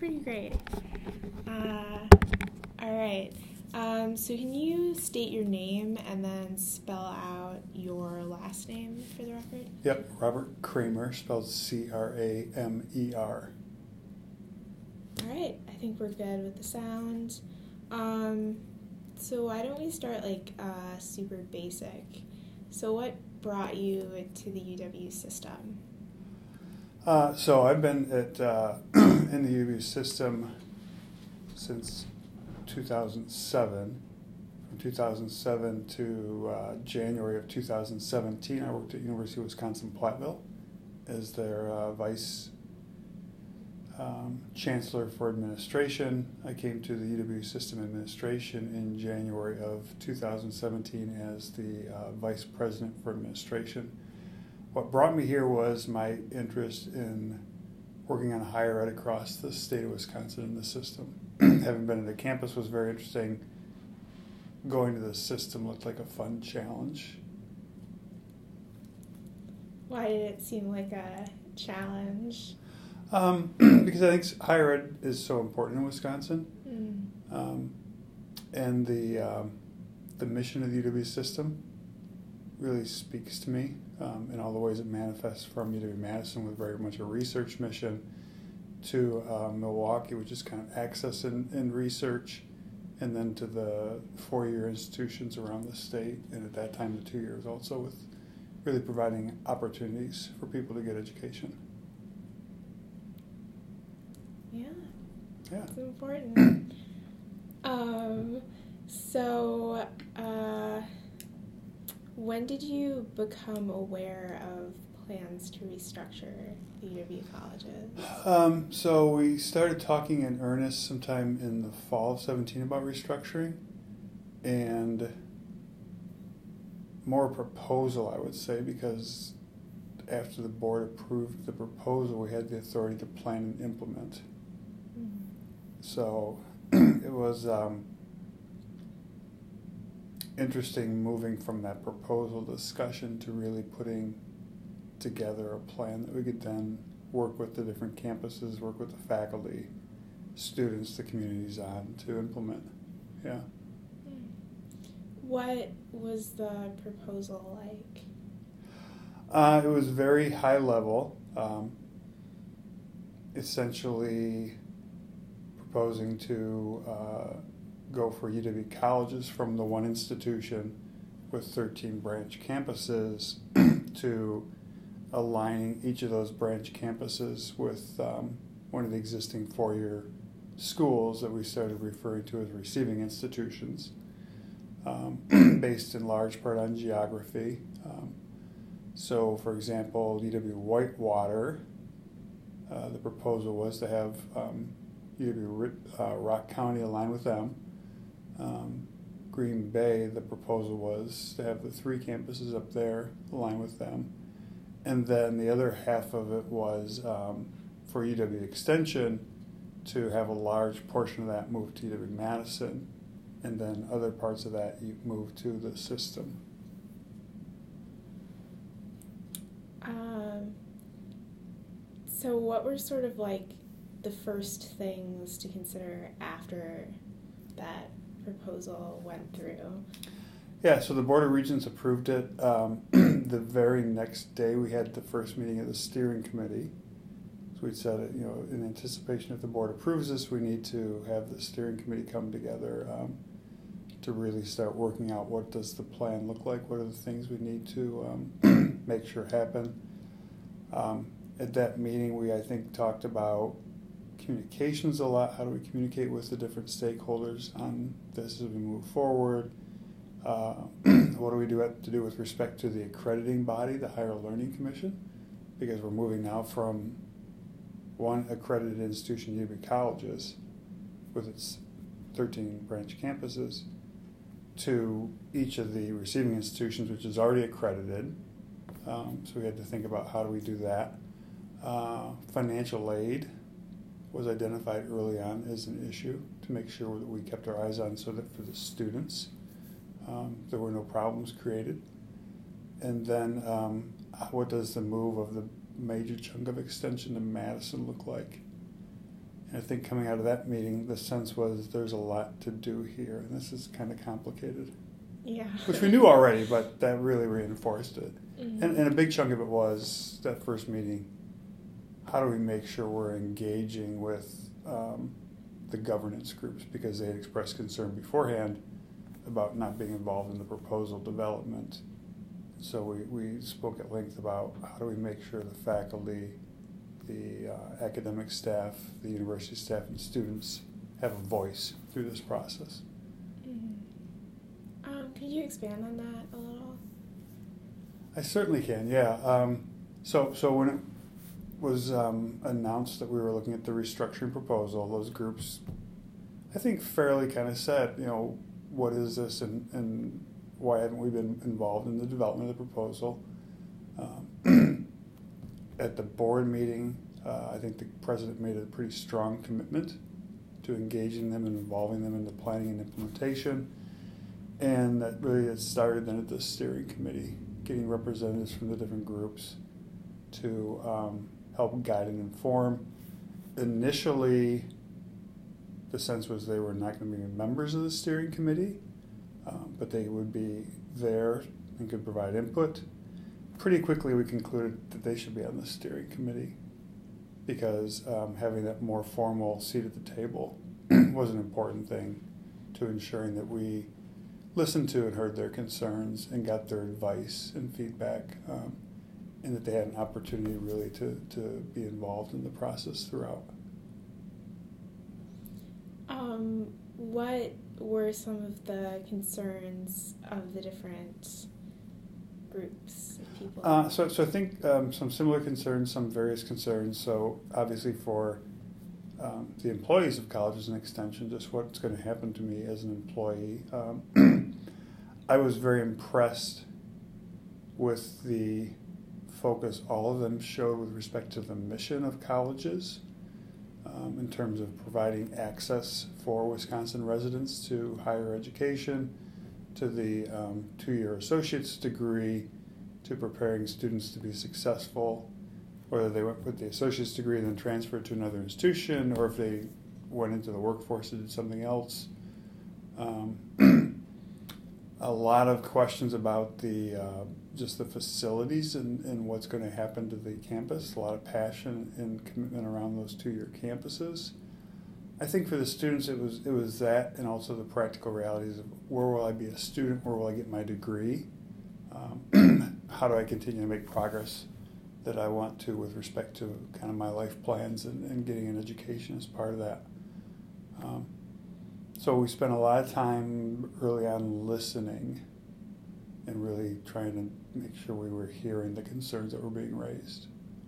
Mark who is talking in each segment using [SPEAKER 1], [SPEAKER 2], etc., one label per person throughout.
[SPEAKER 1] pretty great. All right. So can you state your name and then spell out your last name for the record?
[SPEAKER 2] Yep, Robert Kramer, spelled C-R-A-M-E-R.
[SPEAKER 1] All right. I think we're good with the sound. So why don't we start super basic? So what brought you to the UW system?
[SPEAKER 2] So I've been in the UW system since 2007. From 2007 to January of 2017, I worked at University of Wisconsin-Platteville as their vice chancellor for administration. I came to the UW system administration in January of 2017 as the vice president for administration. What brought me here was my interest in working on higher ed across the state of Wisconsin and the system. Having been at the campus was very interesting. Going to the system looked like a fun challenge.
[SPEAKER 1] Why did it seem like a challenge?
[SPEAKER 2] Because I think higher ed is so important in Wisconsin. And the mission of the UW system really speaks to me in all the ways it manifests from UW-Madison with very much a research mission to Milwaukee, which is kind of access and research, and then to the four-year institutions around the state, and at that time the 2 years also, with really providing opportunities for people to get education.
[SPEAKER 1] Yeah. It's important. When did you become aware of plans to restructure the UW colleges?
[SPEAKER 2] So we started talking in earnest sometime in the fall of 2017 about restructuring, and more proposal, I would say, because after the board approved the proposal, we had the authority to plan and implement.
[SPEAKER 1] Mm-hmm.
[SPEAKER 2] So it was interesting moving from that proposal discussion to really putting together a plan that we could then work with the different campuses, work with the faculty, students, the communities on to implement. Yeah.
[SPEAKER 1] What was the proposal like?
[SPEAKER 2] It was very high level, essentially proposing to go for UW colleges from the one institution with 13 branch campuses to aligning each of those branch campuses with one of the existing four-year schools that we started referring to as receiving institutions, based in large part on geography. So, for example, UW Whitewater, the proposal was to have UW Rock County align with them. Green Bay, the proposal was to have the three campuses up there align with them. And then the other half of it was for UW Extension to have a large portion of that move to UW-Madison, and then other parts of that you move to the system.
[SPEAKER 1] So what were sort of like the first things to consider after that proposal went through?
[SPEAKER 2] Yeah, so the Board of Regents approved it. The very next day we had the first meeting of the steering committee. So we said, in anticipation if the board approves this, we need to have the steering committee come together to really start working out what does the plan look like, what are the things we need to make sure happen. At that meeting we, I think, talked about communications a lot. How do we communicate with the different stakeholders on this as we move forward? What do we have to do with respect to the accrediting body, the Higher Learning Commission? Because we're moving now from one accredited institution, UW Colleges, with its 13 branch campuses, to each of the receiving institutions, which is already accredited. So we had to think about how do we do that. Financial aid was identified early on as an issue to make sure that we kept our eyes on so that for the students there were no problems created. And then what does the move of the major chunk of extension to Madison look like? I think coming out of that meeting, the sense was there's a lot to do here, and this is kind of complicated.
[SPEAKER 1] Yeah.
[SPEAKER 2] Which we knew already, but that really reinforced it.
[SPEAKER 1] Mm-hmm.
[SPEAKER 2] And a big chunk of it was that first meeting. How do we make sure we're engaging with the governance groups, because they had expressed concern beforehand about not being involved in the proposal development. So we spoke at length about how do we make sure the faculty, the academic staff, the university staff, and students have a voice through this process.
[SPEAKER 1] Mm-hmm. Could you expand on that a little?
[SPEAKER 2] I certainly can, yeah. So when it was announced that we were looking at the restructuring proposal, those groups, I think, fairly kind of said, what is this and why haven't we been involved in the development of the proposal? At the board meeting, I think the president made a pretty strong commitment to engaging them and involving them in the planning and implementation. And that really had started then at the steering committee, getting representatives from the different groups to help guide and inform. Initially, the sense was they were not going to be members of the steering committee, but they would be there and could provide input. Pretty quickly, we concluded that they should be on the steering committee because having that more formal seat at the table was an important thing to ensuring that we listened to and heard their concerns and got their advice and feedback, and that they had an opportunity really to be involved in the process throughout.
[SPEAKER 1] What were some of the concerns of the different groups of people?
[SPEAKER 2] So I think some similar concerns, some various concerns. So obviously for the employees of colleges and extension, just what's going to happen to me as an employee. I was very impressed with the focus all of them showed with respect to the mission of colleges in terms of providing access for Wisconsin residents to higher education, to the two-year associate's degree, to preparing students to be successful, whether they went with the associate's degree and then transferred to another institution, or if they went into the workforce and did something else. A lot of questions about the just the facilities and what's going to happen to the campus. A lot of passion and commitment around those two-year campuses. I think for the students it was that, and also the practical realities of where will I be a student, where will I get my degree, how do I continue to make progress that I want to with respect to kind of my life plans and getting an education as part of that. So we spent a lot of time early on listening and really trying to make sure we were hearing the concerns that were being raised.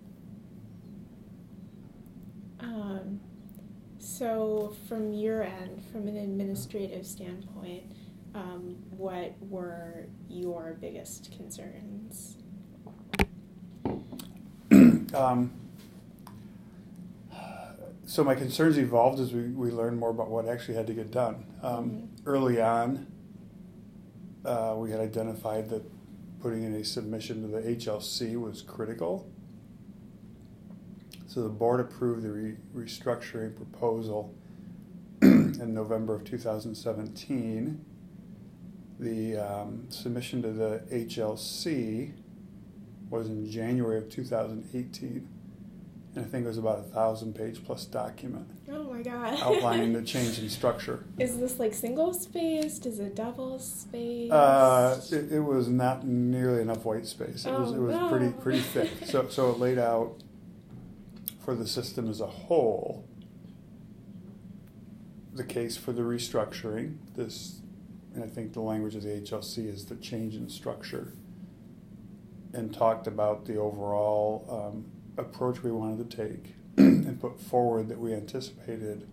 [SPEAKER 1] So from your end, from an administrative standpoint, what were your biggest concerns?
[SPEAKER 2] So my concerns evolved as we learned more about what actually had to get done. Early on, we had identified that putting in a submission to the HLC was critical. So the board approved the restructuring proposal in November of 2017. The submission to the HLC was in January of 2018. And I think it was about 1,000-page plus document.
[SPEAKER 1] Oh my God.
[SPEAKER 2] Outlining the change in structure.
[SPEAKER 1] Is this like single-spaced? Is it double-spaced?
[SPEAKER 2] It was not nearly enough white space. It was
[SPEAKER 1] no.
[SPEAKER 2] pretty thick. So it laid out for the system as a whole the case for the restructuring. This, and I think the language of the HLC is the change in structure, and talked about the overall approach we wanted to take and put forward that we anticipated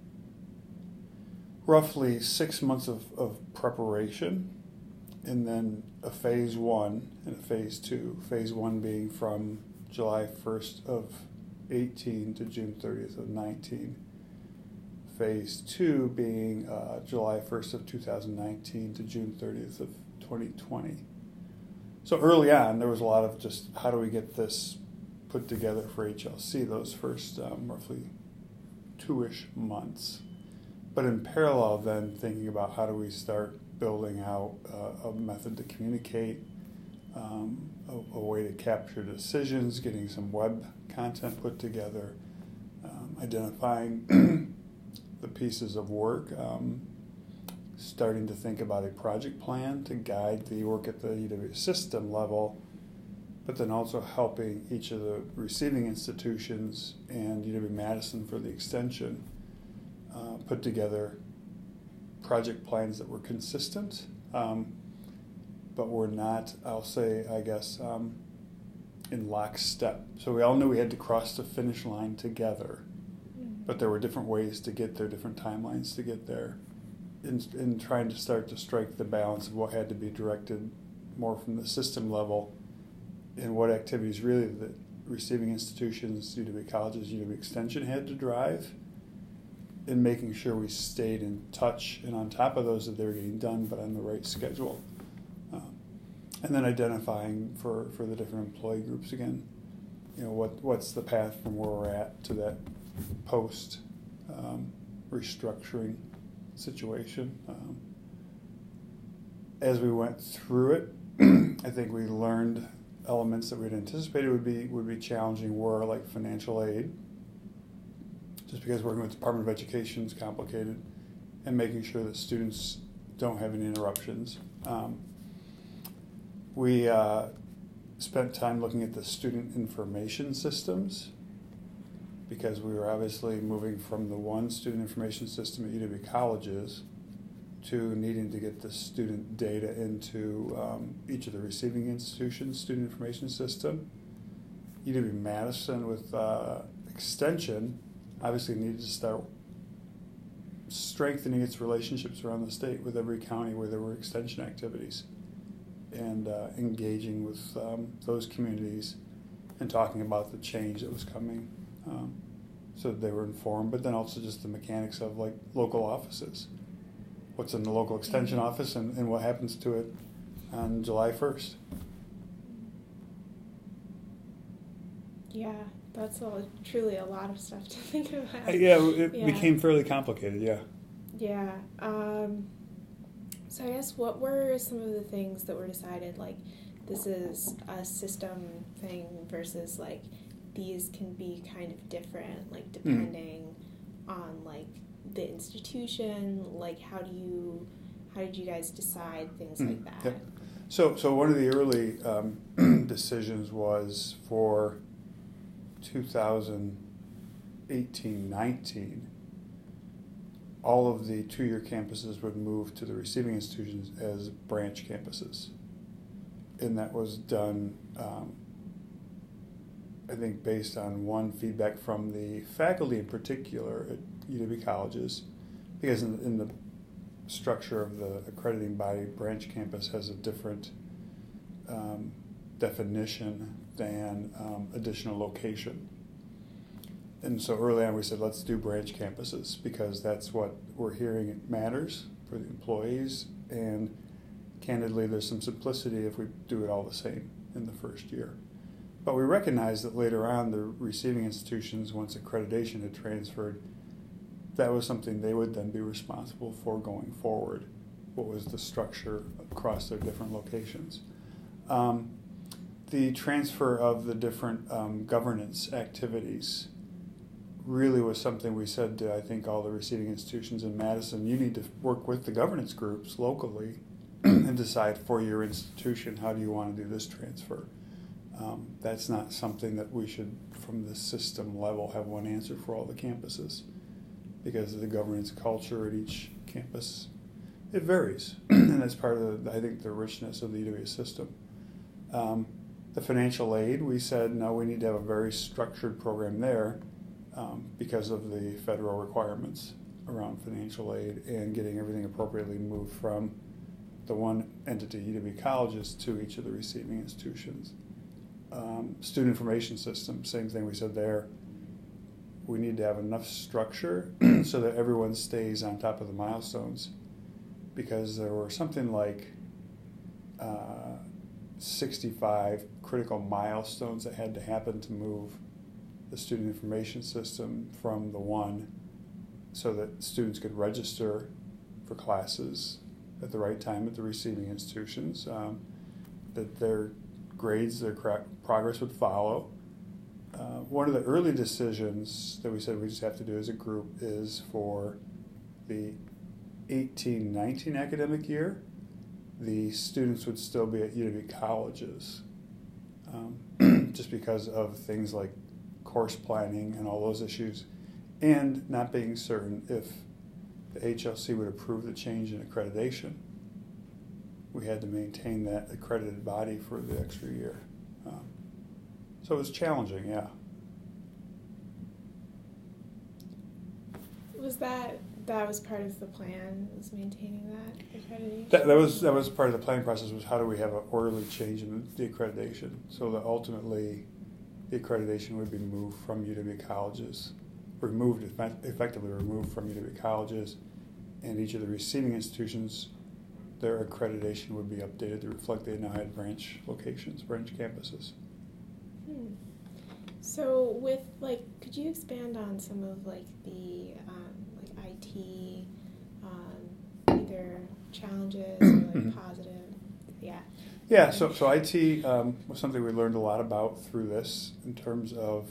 [SPEAKER 2] roughly 6 months of preparation, and then a phase 1 and a phase 2. Phase 1 being from July 1st of 18 to June 30th of 19. Phase 2 being July 1st of 2019 to June 30th of 2020. So early on, there was a lot of just how do we get this put together for HLC those first roughly 2-ish months. But in parallel, then thinking about how do we start building out a method to communicate, a way to capture decisions, getting some web content put together, identifying the pieces of work, starting to think about a project plan to guide the work at the UW system level, but then also helping each of the receiving institutions and UW-Madison for the extension put together project plans that were consistent, but were not, I'll say, I guess, in lockstep. So we all knew we had to cross the finish line together, but there were different ways to get there, different timelines to get there, in trying to start to strike the balance of what had to be directed more from the system level and what activities really the receiving institutions, UW colleges, UW Extension had to drive, in making sure we stayed in touch and on top of those that they were getting done, but on the right schedule. And then identifying for the different employee groups again, what's the path from where we're at to that post restructuring situation. As we went through it, I think we learned elements that we'd anticipated would be challenging were like financial aid, just because working with the Department of Education is complicated, and making sure that students don't have any interruptions. We spent time looking at the student information systems, because we were obviously moving from the one student information system at UW colleges to needing to get the student data into each of the receiving institutions' student information system. UW-Madison with Extension obviously needed to start strengthening its relationships around the state with every county where there were extension activities, and engaging with those communities and talking about the change that was coming, so that they were informed, but then also just the mechanics of like local offices. What's in the local extension office and what happens to it on July 1st.
[SPEAKER 1] Yeah, that's truly a lot of stuff to think about.
[SPEAKER 2] It became fairly complicated, yeah.
[SPEAKER 1] Yeah. So I guess what were some of the things that were decided, like this is a system thing versus like these can be kind of different, like depending on like the institution, like how did you guys decide things like that?
[SPEAKER 2] Yep. So one of the early decisions was for 2018-19, all of the two-year campuses would move to the receiving institutions as branch campuses. And that was done, I think, based on one, feedback from the faculty in particular at UW colleges, because in the structure of the accrediting body, branch campus has a different definition than additional location. And so early on we said, let's do branch campuses, because that's what we're hearing it matters for the employees, and candidly there's some simplicity if we do it all the same in the first year. But we recognize that later on the receiving institutions, once accreditation had transferred, that was something they would then be responsible for going forward. What was the structure across their different locations? The transfer of the different governance activities really was something we said to, I think, all the receiving institutions in Madison, you need to work with the governance groups locally and decide for your institution, how do you want to do this transfer? That's not something that we should, from the system level, have one answer for all the campuses, because of the governance culture at each campus. It varies, and that's part of, I think, the richness of the UW system. The financial aid, we said, no, we need to have a very structured program there because of the federal requirements around financial aid and getting everything appropriately moved from the one entity, UW colleges, to each of the receiving institutions. Student information system, same thing we said there. We need to have enough structure so that everyone stays on top of the milestones, because there were something like 65 critical milestones that had to happen to move the student information system from the one so that students could register for classes at the right time at the receiving institutions, that their grades, their progress would follow. One of the early decisions that we said we just have to do as a group is for the 18-19 academic year, the students would still be at UW colleges, just because of things like course planning and all those issues, and not being certain if the HLC would approve the change in accreditation. We had to maintain that accredited body for the extra year. So it was challenging, yeah.
[SPEAKER 1] Was that was part of the plan, was maintaining that accreditation?
[SPEAKER 2] That was part of the planning process, was how do we have an orderly change in the accreditation, so that ultimately the accreditation would be moved from UW colleges, effectively removed from UW colleges, and each of the receiving institutions, their accreditation would be updated to reflect they now had branch locations, branch campuses.
[SPEAKER 1] So with, like, could you expand on some of, like, the IT, either challenges or like positive,
[SPEAKER 2] Yeah, so IT was something we learned a lot about through this in terms of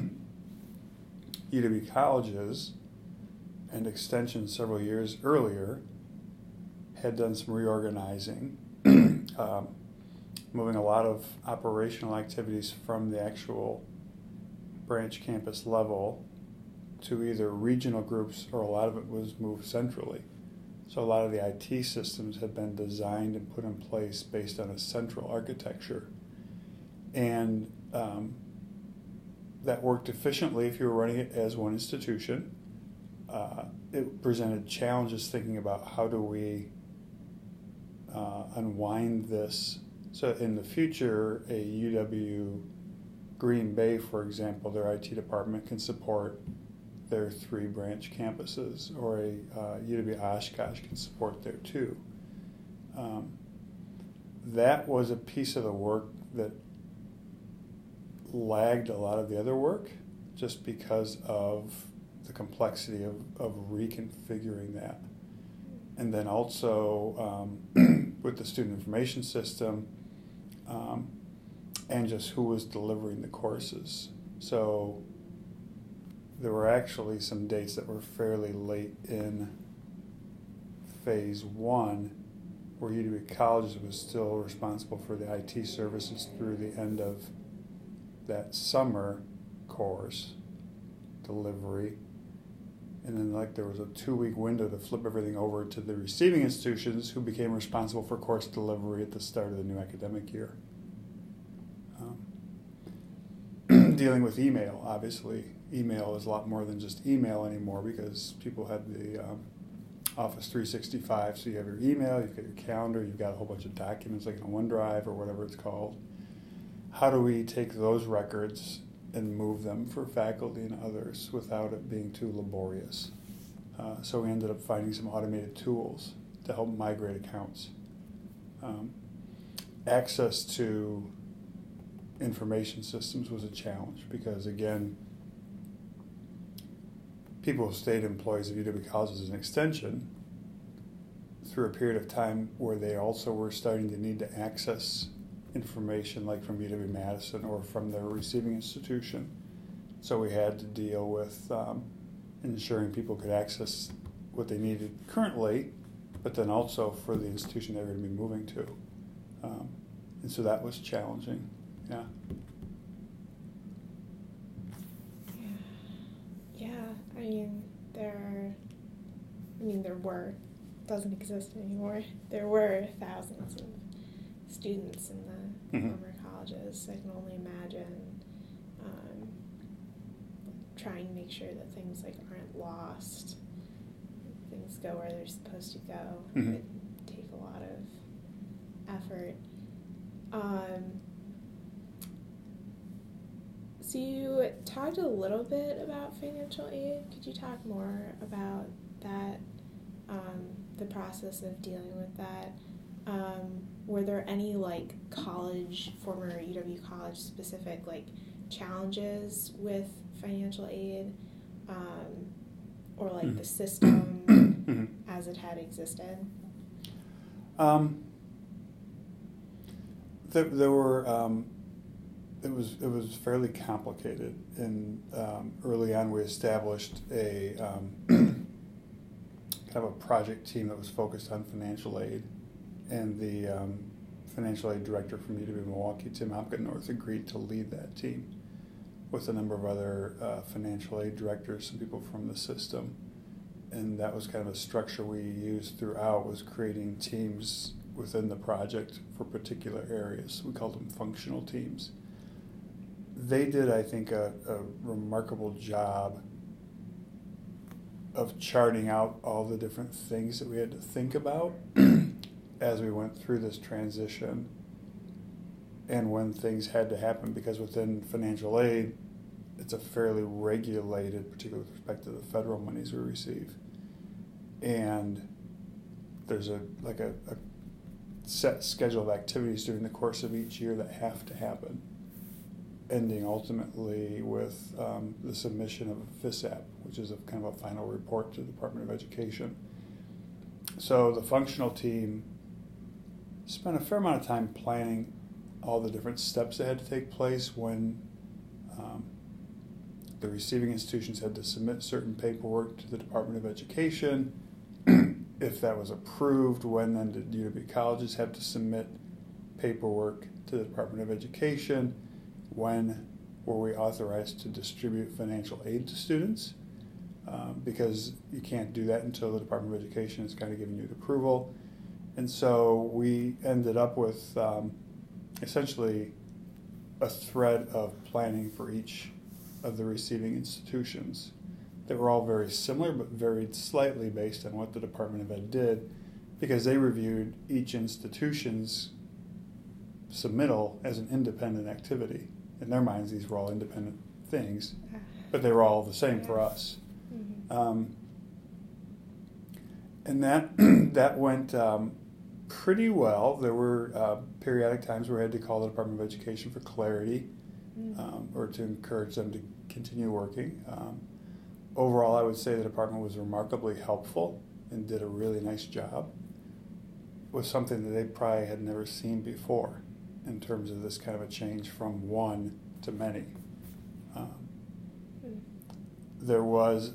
[SPEAKER 2] UW colleges and extension several years earlier had done some reorganizing, moving a lot of operational activities from the actual branch campus level to either regional groups, or a lot of it was moved centrally. So a lot of the IT systems had been designed and put in place based on a central architecture. And that worked efficiently if you were running it as one institution. It presented challenges thinking about how do we unwind this. So in the future, a UW Green Bay, for example, their IT department can support their 3 branch campuses, or a UW Oshkosh can support their 2. That was a piece of the work that lagged a lot of the other work, just because of the complexity of reconfiguring that. And then also with the student information system, and just who was delivering the courses. So there were actually some dates that were fairly late in phase 1, where UW Colleges was still responsible for the IT services through the end of that summer course delivery. And then there was a 2-week window to flip everything over to the receiving institutions, who became responsible for course delivery at the start of the new academic year. Dealing with email, obviously. Email is a lot more than just email anymore, because people had the Office 365, so you have your email, you've got your calendar, you've got a whole bunch of documents like in OneDrive or whatever it's called. How do we take those records and move them for faculty and others without it being too laborious? So we ended up finding some automated tools to help migrate accounts. Access to information systems was a challenge, because again, people who stayed employees of UW Colleges as an extension through a period of time where they also were starting to need to access information like from UW-Madison or from their receiving institution. So we had to deal with ensuring people could access what they needed currently, but then also for the institution they were going to be moving to. And so that was challenging, yeah.
[SPEAKER 1] Doesn't exist anymore. There were thousands of students in the former colleges. I can only imagine trying to make sure that things aren't lost. Things go where they're supposed to go. It would take a lot of effort. So you talked a little bit about financial aid. Could you talk more about that, the process of dealing with that? Were there any former UW college specific challenges with financial aid? or like the system as it had existed?
[SPEAKER 2] There were. It was fairly complicated, and early on we established a kind of a project team that was focused on financial aid, and the financial aid director from UW-Milwaukee, Tim Hopkins-North, agreed to lead that team with a number of other financial aid directors, some people from the system, and that was kind of a structure we used throughout, was creating teams within the project for particular areas. We called them functional teams. They did, I think, a remarkable job of charting out all the different things that we had to think about as we went through this transition and when things had to happen, because within financial aid, it's a fairly regulated, particularly with respect to the federal monies we receive. And there's a set schedule of activities during the course of each year that have to happen, ending ultimately with the submission of a FISAP, which is a kind of a final report to the Department of Education. So the functional team spent a fair amount of time planning all the different steps that had to take place when the receiving institutions had to submit certain paperwork to the Department of Education. If that was approved, when then did UW colleges have to submit paperwork to the Department of Education? When were we authorized to distribute financial aid to students? Because you can't do that until the Department of Education has kind of given you the approval. And so we ended up with essentially a thread of planning for each of the receiving institutions. They were all very similar, but varied slightly based on what the Department of Ed did, because they reviewed each institution's submittal as an independent activity. In their minds, these were all independent things, but they were all the same for us. Mm-hmm. And that went pretty well. There were periodic times where we had to call the Department of Education for clarity, or to encourage them to continue working. Overall, I would say the department was remarkably helpful and did a really nice job with something that they probably had never seen before in terms of this kind of a change from one to many. There was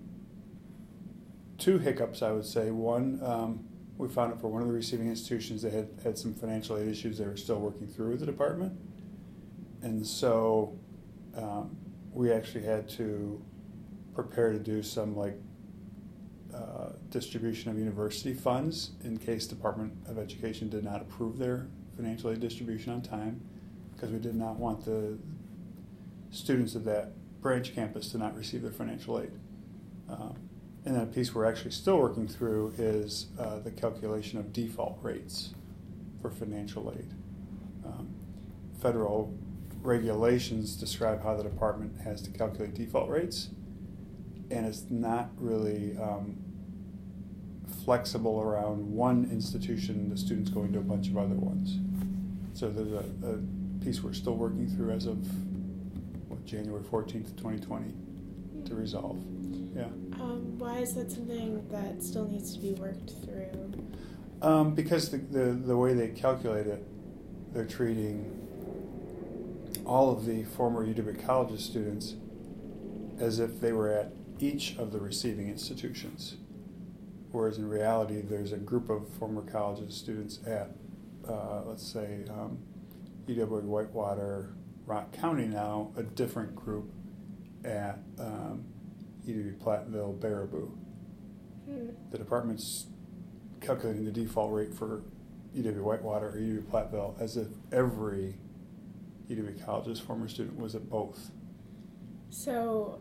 [SPEAKER 2] two hiccups, I would say. One, we found out for one of the receiving institutions they had some financial aid issues they were still working through with the department. And so we actually had to prepare to do some distribution of university funds in case Department of Education did not approve their financial aid distribution on time, because we did not want the students of that branch campus to not receive their financial aid. And then a piece we're actually still working through is the calculation of default rates for financial aid. Federal regulations describe how the department has to calculate default rates, and it's not really flexible around one institution, the students going to a bunch of other ones. So there's a piece we're still working through as of January 14th, 2020 to resolve. Yeah.
[SPEAKER 1] Why is that something that still needs to be worked through?
[SPEAKER 2] Because the way they calculate it, they're treating all of the former UW colleges students as if they were at each of the receiving institutions, whereas in reality there's a group of former colleges students at, let's say, UW Whitewater, Rock County now, a different group at UW Platteville, Baraboo. The department's calculating the default rate for UW Whitewater or UW Platteville as if every UW college's former student was at both.
[SPEAKER 1] So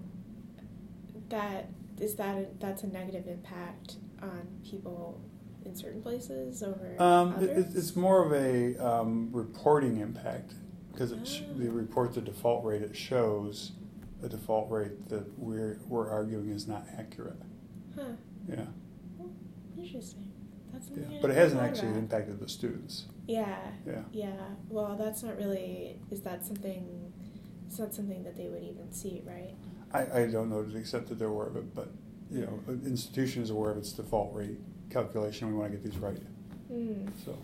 [SPEAKER 1] that's a negative impact on people in certain places over others?
[SPEAKER 2] It's more of a reporting impact, because they report the default rate. It shows a default rate that we're arguing is not accurate.
[SPEAKER 1] Huh.
[SPEAKER 2] Yeah.
[SPEAKER 1] Well, interesting. That's something I
[SPEAKER 2] but it
[SPEAKER 1] never
[SPEAKER 2] hasn't
[SPEAKER 1] thought
[SPEAKER 2] actually
[SPEAKER 1] about.
[SPEAKER 2] impacted the students.
[SPEAKER 1] Yeah.
[SPEAKER 2] Yeah.
[SPEAKER 1] Yeah. Well, that's not really. Is that something? It's not something that they would even see, right?
[SPEAKER 2] I don't know to the extent that they're aware of it, but an institution is aware of its default rate calculation. We want to get these right. So,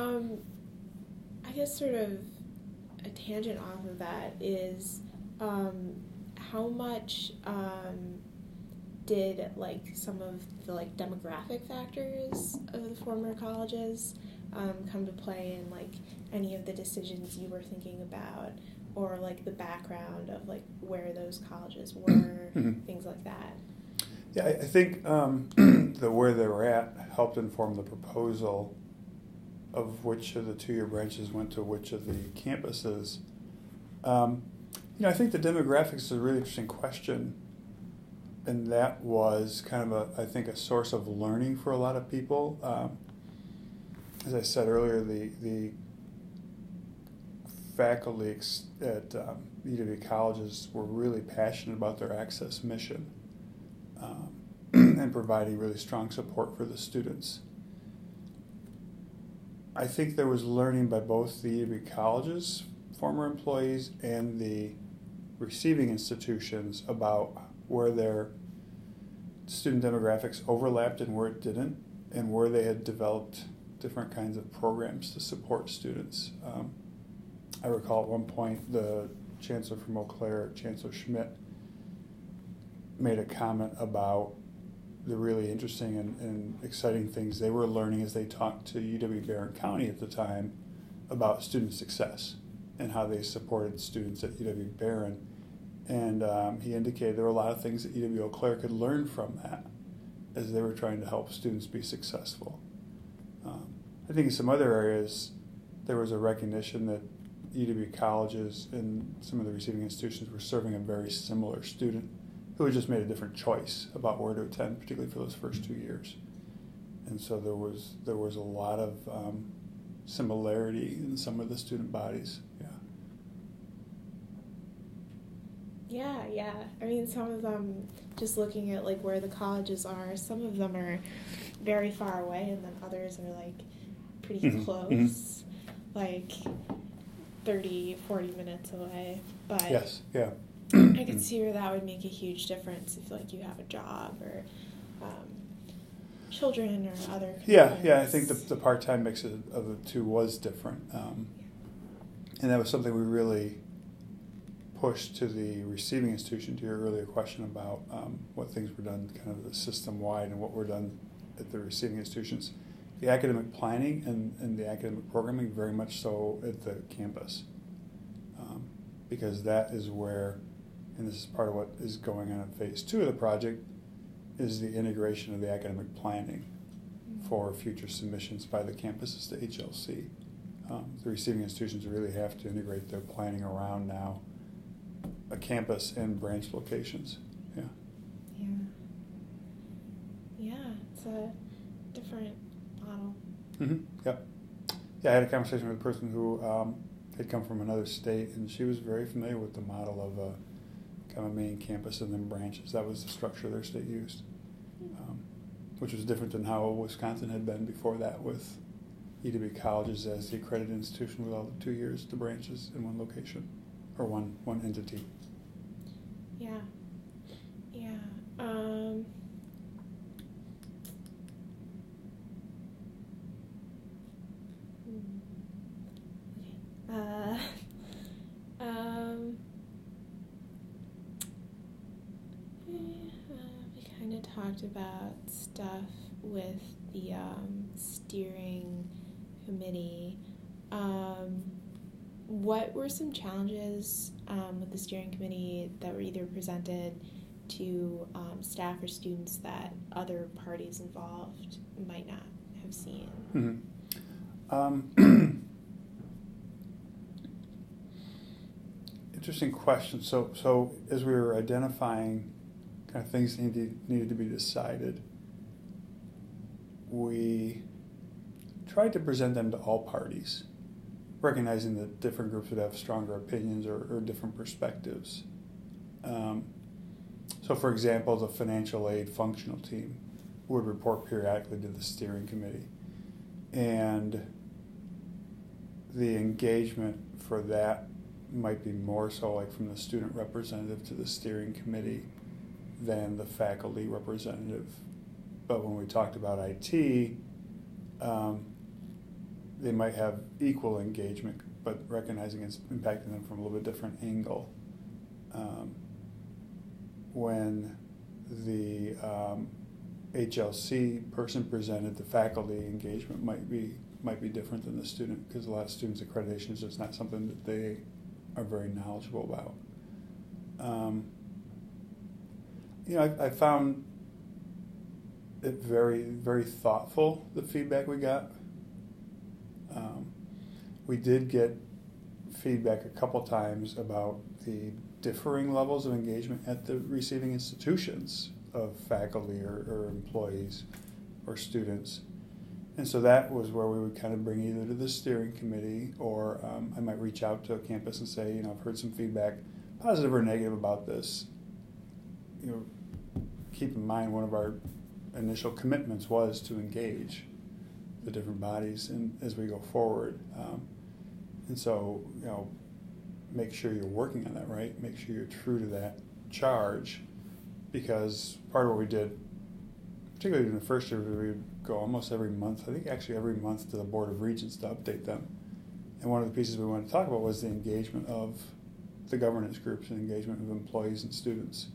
[SPEAKER 1] I guess sort of a tangent off of that is how much did like some of the like demographic factors of the former colleges come to play in like any of the decisions you were thinking about, or like the background of like where those colleges were, things like that?
[SPEAKER 2] Yeah, I think the where they were at helped inform the proposal of which of the two-year branches went to which of the campuses. I think the demographics is a really interesting question, and that was kind of a source of learning for a lot of people. As I said earlier, the faculty at UW colleges were really passionate about their access mission and providing really strong support for the students. I think there was learning by both the UW colleges, former employees, and the receiving institutions about where their student demographics overlapped and where it didn't, and where they had developed different kinds of programs to support students. I recall at one point the chancellor from Eau Claire, Chancellor Schmidt, made a comment about the really interesting and exciting things they were learning as they talked to UW-Barron County at the time about student success and how they supported students at UW-Barron. And he indicated there were a lot of things that UW-Eau Claire could learn from that as they were trying to help students be successful. I think in some other areas there was a recognition that UW colleges and some of the receiving institutions were serving a very similar student who had just made a different choice about where to attend, particularly for those first 2 years. And so there was a lot of similarity in some of the student bodies.
[SPEAKER 1] Yeah. I mean, some of them, just looking at like where the colleges are, some of them are very far away, and then others are like pretty close, like 30, 40 minutes away. But
[SPEAKER 2] yes, yeah.
[SPEAKER 1] I could see where that would make a huge difference if like you have a job or children or other commitments.
[SPEAKER 2] Yeah. I think the part-time mix of the two was different, and that was something we really pushed to the receiving institution. To your earlier question about what things were done kind of the system-wide and what were done at the receiving institutions, the academic planning and the academic programming very much so at the campus, because that is where, and this is part of what is going on in phase 2 of the project, is the integration of the academic planning for future submissions by the campuses to HLC. The receiving institutions really have to integrate their planning around now a campus and branch locations.
[SPEAKER 1] Yeah, it's a different model.
[SPEAKER 2] Yeah, I had a conversation with a person who had come from another state, and she was very familiar with the model of a kind of main campus and then branches. That was the structure their state used, which was different than how Wisconsin had been before that, with UW colleges as the accredited institution with all the 2 years, the branches in one location or one entity.
[SPEAKER 1] Yeah. We kind of talked about stuff with the steering committee. What were some challenges with the steering committee that were either presented to staff or students that other parties involved might not have seen?
[SPEAKER 2] Interesting question. So as we were identifying kind of things that needed to be decided, we tried to present them to all parties, recognizing that different groups would have stronger opinions or different perspectives. So for example, the financial aid functional team would report periodically to the steering committee, and the engagement for that might be more so like from the student representative to the steering committee than the faculty representative. But when we talked about IT, they might have equal engagement, but recognizing it's impacting them from a little bit different angle. When the HLC person presented, the faculty engagement might be different than the student, because a lot of students' accreditation is just not something that they are very knowledgeable about. I found it very, very thoughtful, the feedback we got. We did get feedback a couple times about the differing levels of engagement at the receiving institutions of faculty or employees or students. And so that was where we would kind of bring either to the steering committee, or I might reach out to a campus and say, I've heard some feedback, positive or negative, about this. Keep in mind, one of our initial commitments was to engage the different bodies as we go forward. And so, make sure you're working on that, right? Make sure you're true to that charge, because part of what we did, particularly in the first year, we would go almost every month, I think actually every month, to the Board of Regents to update them. And one of the pieces we wanted to talk about was the engagement of the governance groups and engagement of employees and students.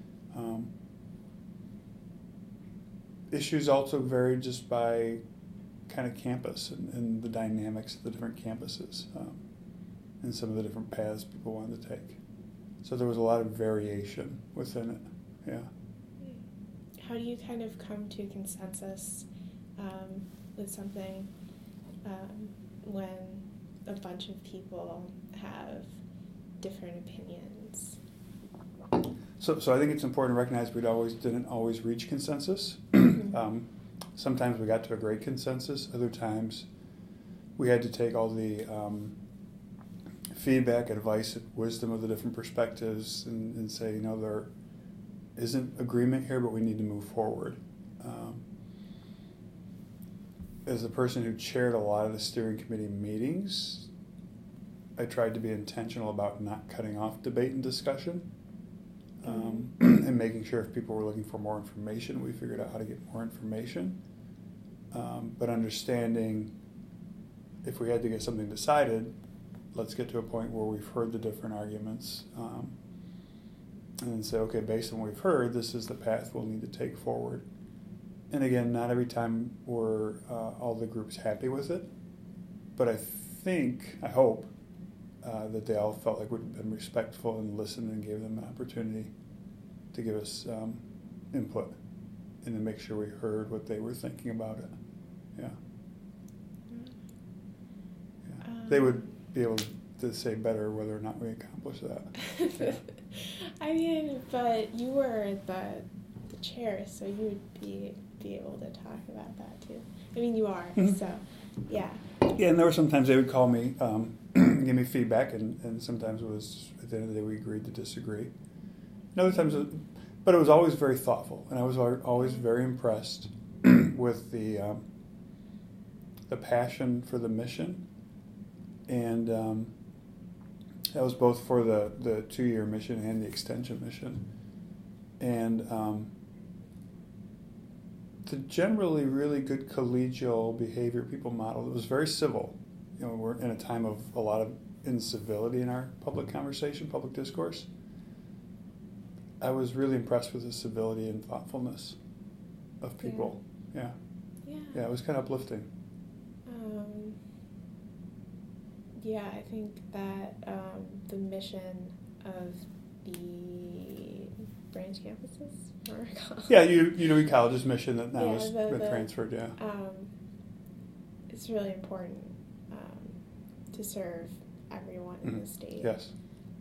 [SPEAKER 2] Issues also vary just by kind of campus and the dynamics of the different campuses and some of the different paths people wanted to take. So there was a lot of variation within it, yeah.
[SPEAKER 1] How do you kind of come to consensus with something when a bunch of people have different opinions?
[SPEAKER 2] So I think it's important to recognize we didn't always reach consensus. Sometimes we got to a great consensus. Other times we had to take all the feedback, advice, wisdom of the different perspectives and say, there isn't agreement here, but we need to move forward. As a person who chaired a lot of the steering committee meetings, I tried to be intentional about not cutting off debate and discussion. And making sure if people were looking for more information, we figured out how to get more information. But understanding if we had to get something decided, let's get to a point where we've heard the different arguments and then say, okay, based on what we've heard, this is the path we'll need to take forward. And again, not every time were all the groups happy with it, but I hope, that they all felt like we'd been respectful and listened and gave them an opportunity to give us input and to make sure we heard what they were thinking about it. Yeah. They would be able to say better whether or not we accomplished that. Yeah.
[SPEAKER 1] I mean, but you were the chair, so you would be able to talk about that too. I mean, you are, so yeah.
[SPEAKER 2] Yeah, and there were sometimes they would call me, give me feedback, and sometimes it was, at the end of the day, we agreed to disagree. And other times, but it was always very thoughtful, and I was always very impressed with the passion for the mission, and that was both for the 2-year mission and the extension mission, and the generally really good collegial behavior people modeled. It was very civil. We're in a time of a lot of incivility in our public conversation, public discourse. I was really impressed with the civility and thoughtfulness of people. Yeah, it was kind of uplifting.
[SPEAKER 1] I think that the mission of the branch campuses, or
[SPEAKER 2] UW College's mission that now has been transferred.
[SPEAKER 1] It's really important to serve everyone in the state.
[SPEAKER 2] Yes.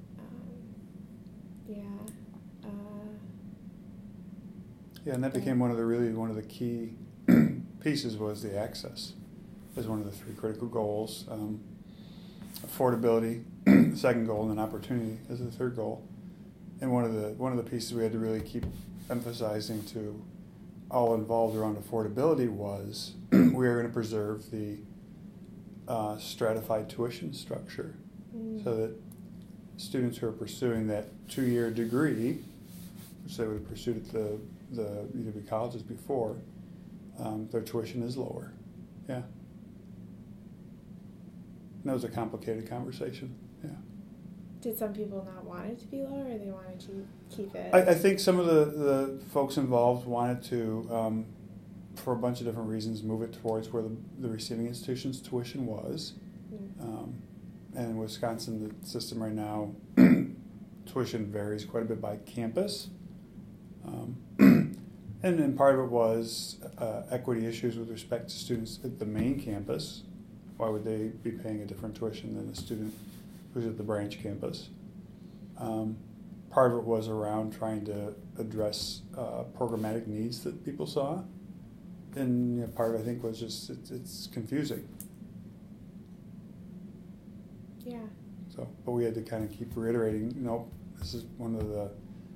[SPEAKER 2] And that became one of the key pieces was the access as one of the 3 critical goals. Affordability, the second goal, and then opportunity as the 3rd goal. And one of the pieces we had to really keep emphasizing to all involved around affordability was we are going to preserve the stratified tuition structure so that students who are pursuing that 2-year degree, which they would have pursued at the UW colleges before, their tuition is lower. Yeah. And that was a complicated conversation. Yeah.
[SPEAKER 1] Did some people not want it to be lower, or they wanted to keep it?
[SPEAKER 2] I think some of the folks involved wanted to, for a bunch of different reasons, move it towards where the receiving institution's tuition was. And in Wisconsin, the system right now, tuition varies quite a bit by campus. And then part of it was equity issues with respect to students at the main campus. Why would they be paying a different tuition than a student who's at the branch campus? Part of it was around trying to address programmatic needs that people saw. And part of it, I think, was just it's confusing.
[SPEAKER 1] Yeah.
[SPEAKER 2] So, but we had to kind of keep reiterating, nope, this is one of the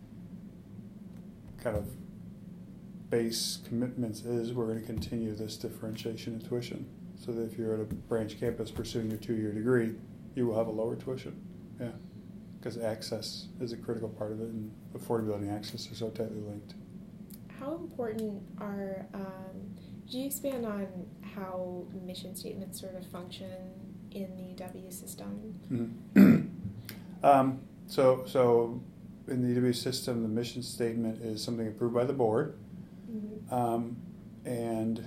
[SPEAKER 2] kind of base commitments is we're going to continue this differentiation in tuition. So that if you're at a branch campus pursuing your 2-year degree, you will have a lower tuition. Yeah. Because access is a critical part of it, and affordability and access are so tightly linked.
[SPEAKER 1] How important are, could you expand on how mission statements sort of function in the UW system?
[SPEAKER 2] Mm-hmm. So in the UW system, the mission statement is something approved by the board. Mm-hmm. And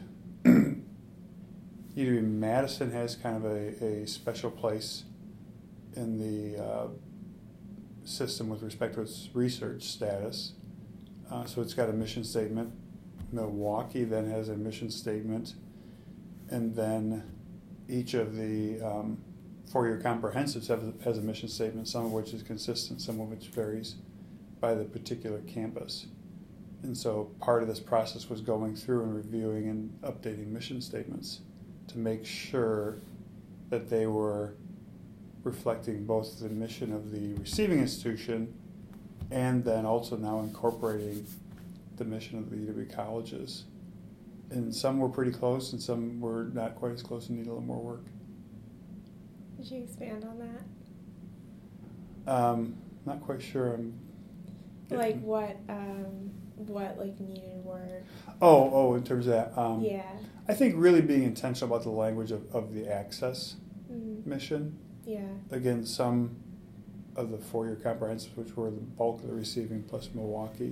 [SPEAKER 2] UW-Madison has kind of a special place in the system with respect to its research status. So it's got a mission statement. Milwaukee then has a mission statement. And then each of the four-year comprehensives has a mission statement, some of which is consistent, some of which varies by the particular campus. And so part of this process was going through and reviewing and updating mission statements to make sure that they were reflecting both the mission of the receiving institution and then also now incorporating the mission of the UW colleges. And some were pretty close and some were not quite as close and need a little more work.
[SPEAKER 1] Did you expand on that?
[SPEAKER 2] Not quite sure.
[SPEAKER 1] Like what like needed work?
[SPEAKER 2] Oh, in terms of that.
[SPEAKER 1] Yeah.
[SPEAKER 2] I think really being intentional about the language of the access mission.
[SPEAKER 1] Yeah.
[SPEAKER 2] Again, some of the four-year comprehensives, which were the bulk of the receiving plus Milwaukee,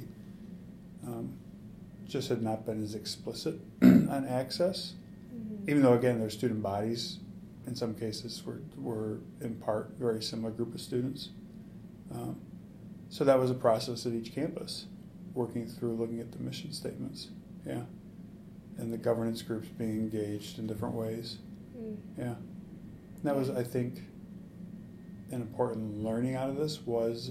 [SPEAKER 2] just had not been as explicit on access. Mm-hmm. Even though, again, their student bodies, in some cases, were in part a very similar group of students. So that was a process at each campus, working through looking at the mission statements. Yeah. And the governance groups being engaged in different ways. Yeah. And that was, I think, an important learning out of this was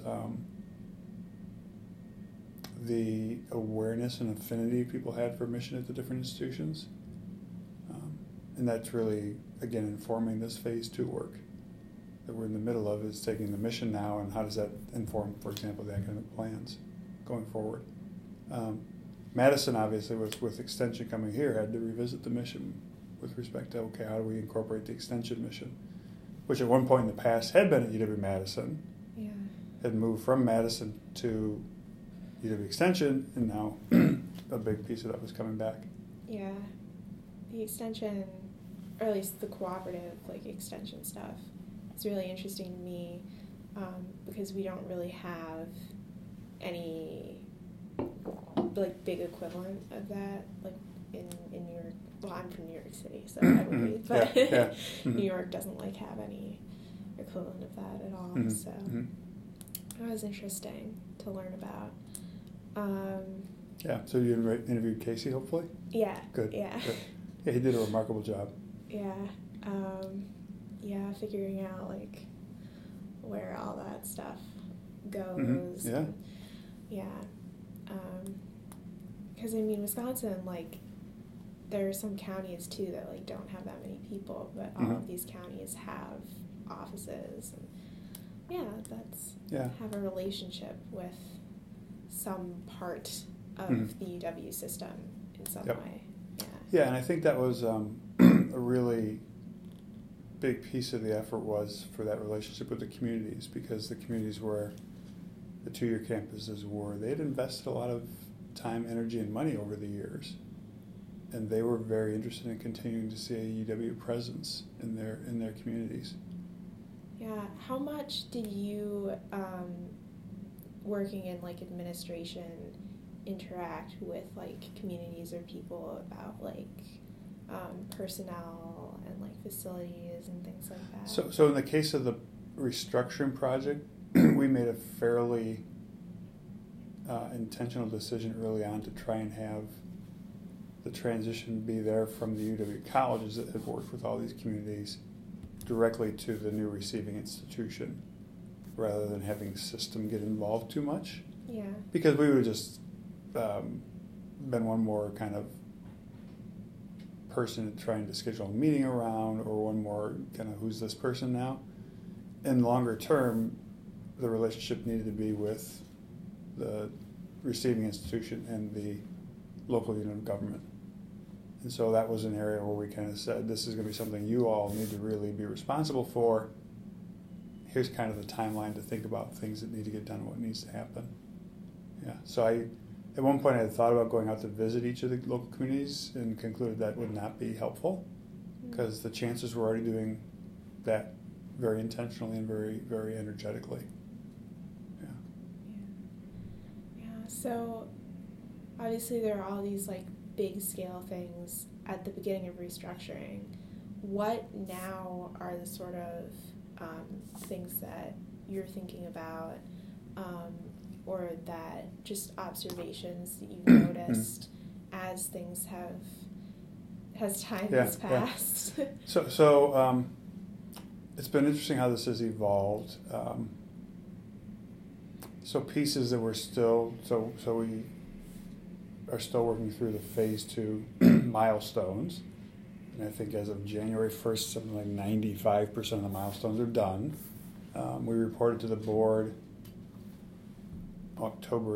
[SPEAKER 2] the awareness and affinity people had for mission at the different institutions. And that's really, again, informing this phase 2 work that we're in the middle of, is taking the mission now and how does that inform, for example, the academic plans going forward. Madison, obviously, with extension coming here, had to revisit the mission with respect to, okay, how do we incorporate the extension mission, which at one point in the past had been at UW-Madison, had moved from Madison to UW Extension, and now a big piece of that was coming back. Yeah,
[SPEAKER 1] the extension, or at least the cooperative like extension stuff, is really interesting to me because we don't really have any like big equivalent of that like in New York. Well, I'm from New York City, so I would be, but New York doesn't like have any equivalent of that at all. So that was interesting to learn about.
[SPEAKER 2] Yeah, so you interviewed Casey, hopefully?
[SPEAKER 1] Yeah.
[SPEAKER 2] Good.
[SPEAKER 1] Yeah.
[SPEAKER 2] Good. Yeah, he did a remarkable job.
[SPEAKER 1] Yeah. Figuring out like where all that stuff goes.
[SPEAKER 2] Yeah.
[SPEAKER 1] Yeah. Because I mean, Wisconsin, like, there are some counties too that like don't have that many people, but all of these counties have offices, and have a relationship with some part of the UW system in some way.
[SPEAKER 2] Yeah, and I think that was a really big piece of the effort was for that relationship with the communities, because the communities where the two-year campuses were, they had invested a lot of time, energy, and money over the years. And they were very interested in continuing to see a UW presence in their communities.
[SPEAKER 1] Yeah. How much did you, working in like administration, interact with like communities or people about like personnel and like facilities and things like that?
[SPEAKER 2] So in the case of the restructuring project, we made a fairly intentional decision early on to try and have the transition be there from the UW colleges that had worked with all these communities directly to the new receiving institution, rather than having the system get involved too much.
[SPEAKER 1] Yeah.
[SPEAKER 2] Because we would have just been one more kind of person trying to schedule a meeting around, or one more kind of who's this person now. In longer term, the relationship needed to be with the receiving institution and the local unit of government. And so that was an area where we kind of said, this is going to be something you all need to really be responsible for. Here's kind of the timeline to think about things that need to get done and what needs to happen. Yeah. So at one point I had thought about going out to visit each of the local communities and concluded that would not be helpful, because the chances were already doing that very intentionally and very, very energetically. Yeah.
[SPEAKER 1] Yeah. So obviously there are all these like big scale things at the beginning of restructuring. What now are the sort of things that you're thinking about, or that just observations that you've noticed as things has time has passed?
[SPEAKER 2] Yeah. So it's been interesting how this has evolved. So pieces that we're still, so we are still working through the phase 2 milestones. And I think as of January 1st, something like 95% of the milestones are done. We reported to the board October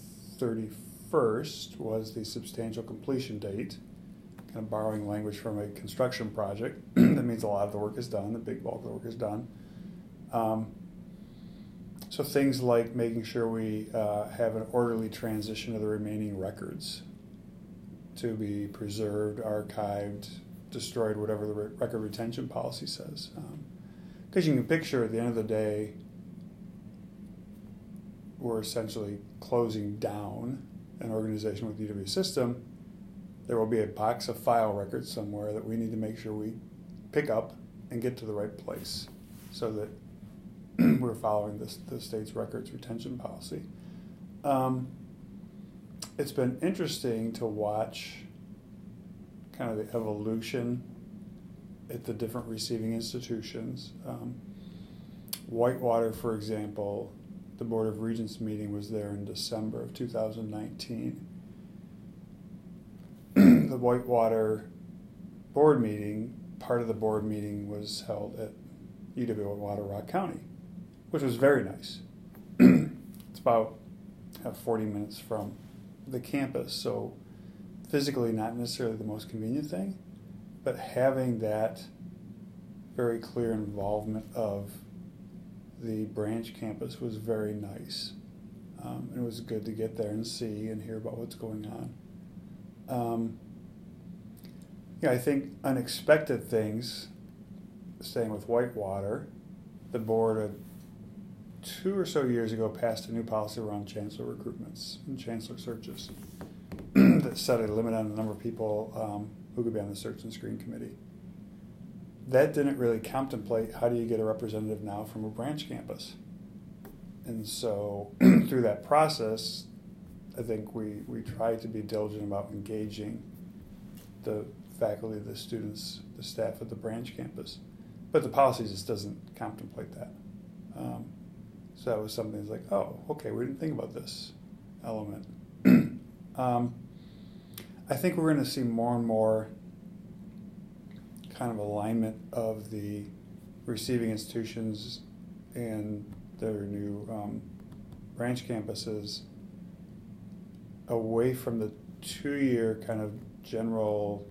[SPEAKER 2] 31st was the substantial completion date, kind of borrowing language from a construction project. That means a lot of the work is done, the big bulk of the work is done. So things like making sure we have an orderly transition of the remaining records to be preserved, archived, destroyed, whatever the record retention policy says. Because you can picture at the end of the day, we're essentially closing down an organization with the UW system. There will be a box of file records somewhere that we need to make sure we pick up and get to the right place, so that we're following the state's records retention policy. It's been interesting to watch kind of the evolution at the different receiving institutions. Whitewater, for example, the Board of Regents meeting was there in December of 2019. The Whitewater board meeting, part of the board meeting was held at UW-Whitewater Rock County, which was very nice. It's about 40 minutes from the campus, so physically not necessarily the most convenient thing, but having that very clear involvement of the branch campus was very nice. It was good to get there and see and hear about what's going on. I think unexpected things, staying with Whitewater, the board 2 or so years ago passed a new policy around chancellor recruitments and chancellor searches that set a limit on the number of people who could be on the search and screen committee. That didn't really contemplate how do you get a representative now from a branch campus. And so through that process, I think we tried to be diligent about engaging the faculty, the students, the staff at the branch campus. But the policy just doesn't contemplate that. So that was something that's like, oh, okay, we didn't think about this element. I think we're going to see more and more kind of alignment of the receiving institutions and their new branch campuses away from the 2-year kind of general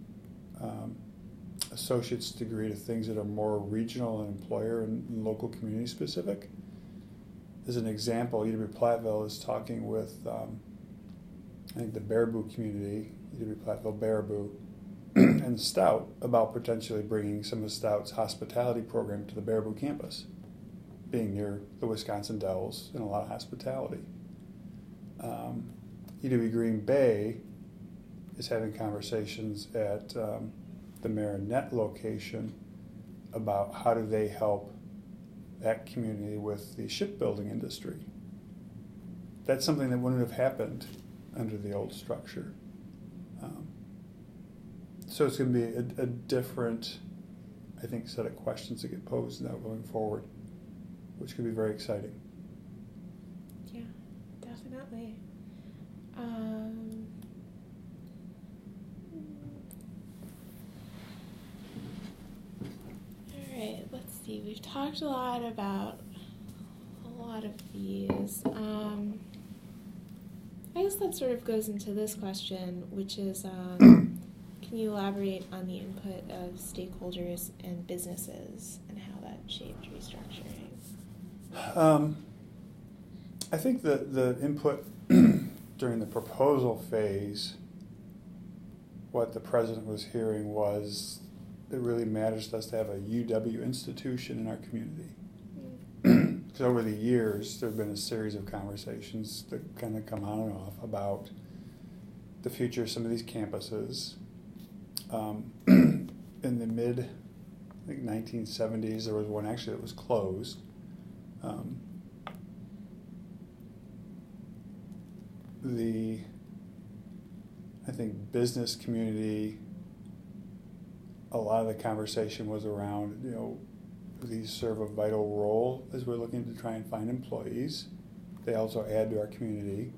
[SPEAKER 2] associate's degree to things that are more regional and employer and local community specific, as an example, UW-Platteville is talking with, I think, the Baraboo community, UW-Platteville Baraboo, and Stout about potentially bringing some of Stout's hospitality program to the Baraboo campus, being near the Wisconsin Dells and a lot of hospitality. UW Green Bay is having conversations at the Marinette location about how do they help that community with the shipbuilding industry. That's something that wouldn't have happened under the old structure. So it's going to be a different, I think, set of questions that get posed now going forward, which could be very exciting.
[SPEAKER 1] Yeah, definitely. All right, let's see. We've talked a lot about a lot of these. I guess that sort of goes into this question, which is, can you elaborate on the input of stakeholders and businesses and how that shaped restructuring?
[SPEAKER 2] I think the input during the proposal phase, what the president was hearing was it really matters to us to have a UW institution in our community. Because over the years, there have been a series of conversations that kind of come on and off about the future of some of these campuses. In the mid, I think 1970s, there was one actually that was closed. I think business community, a lot of the conversation was around, these serve a vital role as we're looking to try and find employees. They also add to our community.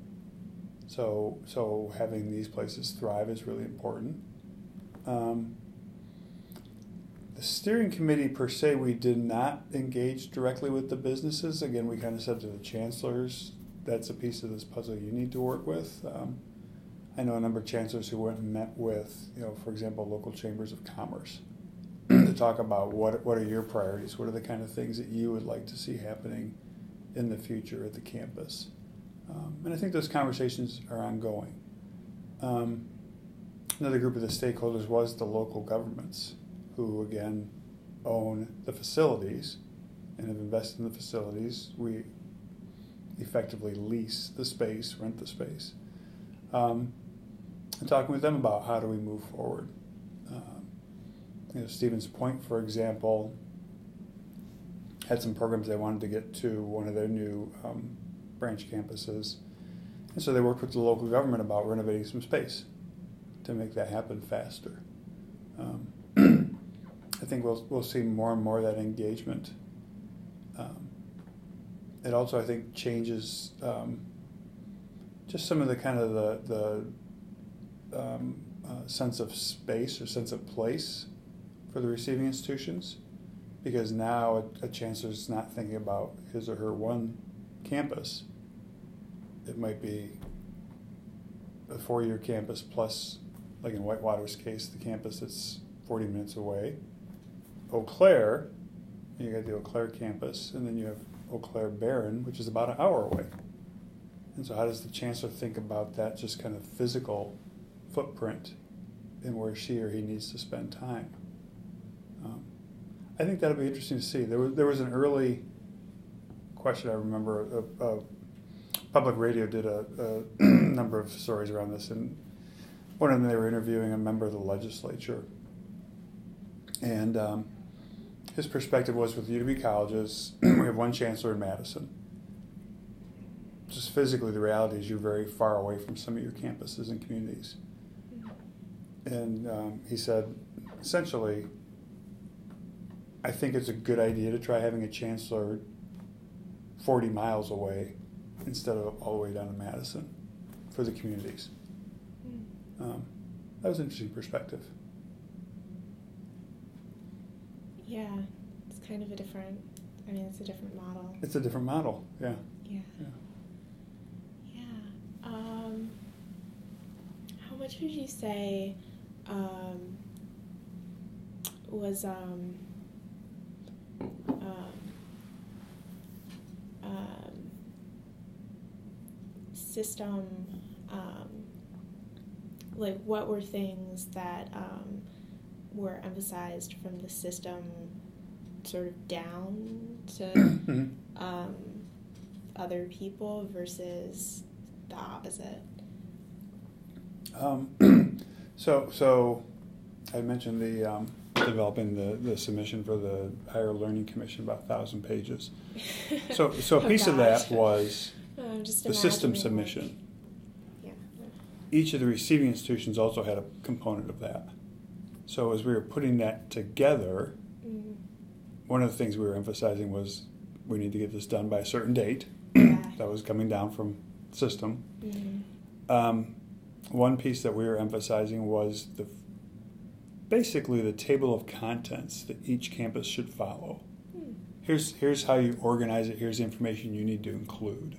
[SPEAKER 2] So having these places thrive is really important. The steering committee per se, we did not engage directly with the businesses. Again, we kind of said to the chancellors, that's a piece of this puzzle you need to work with. I know a number of chancellors who went and met with, for example, local chambers of commerce to talk about what are your priorities, what are the kind of things that you would like to see happening in the future at the campus. And I think those conversations are ongoing. Another group of the stakeholders was the local governments, who again own the facilities and have invested in the facilities. We effectively lease the space, rent the space. And talking with them about how do we move forward. Stevens Point, for example, had some programs they wanted to get to one of their new branch campuses. And so they worked with the local government about renovating some space to make that happen faster. I think we'll see more and more of that engagement. It also, I think, changes just some of the kind of the sense of space or sense of place for the receiving institutions, because now a chancellor is not thinking about his or her one campus. It might be a 4-year campus plus, like in Whitewater's case, the campus that's 40 minutes away. Eau Claire, you got the Eau Claire campus, and then you have Eau Claire Barron, which is about an hour away. And so how does the chancellor think about that just kind of physical footprint and where she or he needs to spend time? I think that'll be interesting to see. There was an early question, I remember, Public Radio did a number of stories around this, and one of them they were interviewing a member of the legislature. And his perspective was with UW colleges, we have one chancellor in Madison. Just physically, the reality is you're very far away from some of your campuses and communities. And he said, essentially, I think it's a good idea to try having a chancellor 40 miles away instead of all the way down to Madison for the communities. That was an interesting perspective.
[SPEAKER 1] Yeah, it's kind of it's a different model.
[SPEAKER 2] It's a different model, yeah.
[SPEAKER 1] Yeah. How much would you say was system, like what were things that were emphasized from the system sort of down to other people versus the opposite?
[SPEAKER 2] So I mentioned the developing the submission for the Higher Learning Commission, about 1,000 pages. So a piece of that was the system submission.
[SPEAKER 1] Yeah.
[SPEAKER 2] Each of the receiving institutions also had a component of that. So as we were putting that together, one of the things we were emphasizing was we need to get this done by a certain date. That was coming down from system. One piece that we were emphasizing was basically the table of contents that each campus should follow. Here's how you organize it. Here's the information you need to include.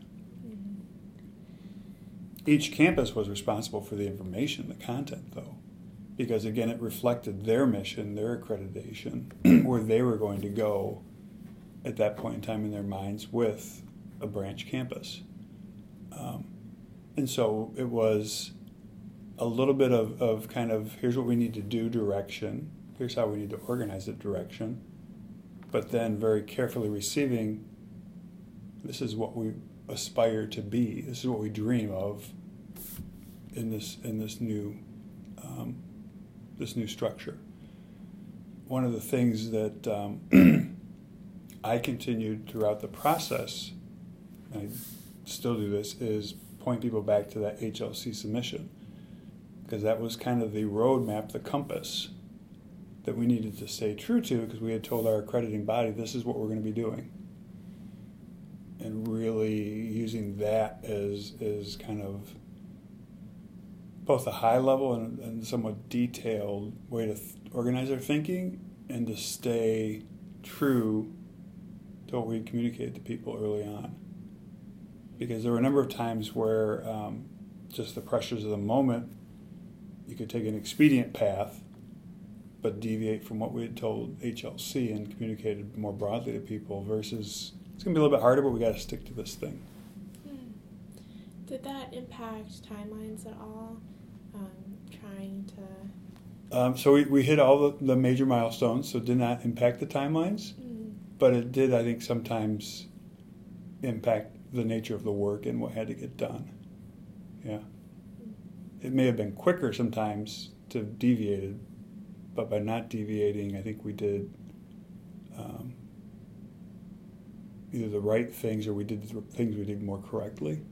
[SPEAKER 2] Each campus was responsible for the information, the content, though, because, again, it reflected their mission, their accreditation, where they were going to go at that point in time in their minds with a branch campus. And so it was a little bit of kind of, here's what we need to do direction, here's how we need to organize it direction, but then very carefully receiving, this is what we aspire to be, this is what we dream of in this new structure. One of the things that I continued throughout the process, and I still do this, is point people back to that HLC submission, because that was kind of the roadmap, the compass that we needed to stay true to, because we had told our accrediting body this is what we're going to be doing, and really using that as kind of both a high level and somewhat detailed way to organize our thinking and to stay true to what we had communicated to people early on. Because there were a number of times where just the pressures of the moment, you could take an expedient path but deviate from what we had told HLC and communicated more broadly to people versus it's going to be a little bit harder, but we got to stick to this thing.
[SPEAKER 1] Did that impact timelines at all? Trying to...
[SPEAKER 2] So we hit all the major milestones, so it did not impact the timelines, but it did, I think, sometimes impact the nature of the work and what had to get done. Yeah. It may have been quicker sometimes to have deviated, but by not deviating, I think we did either the right things or we did the things we did more correctly.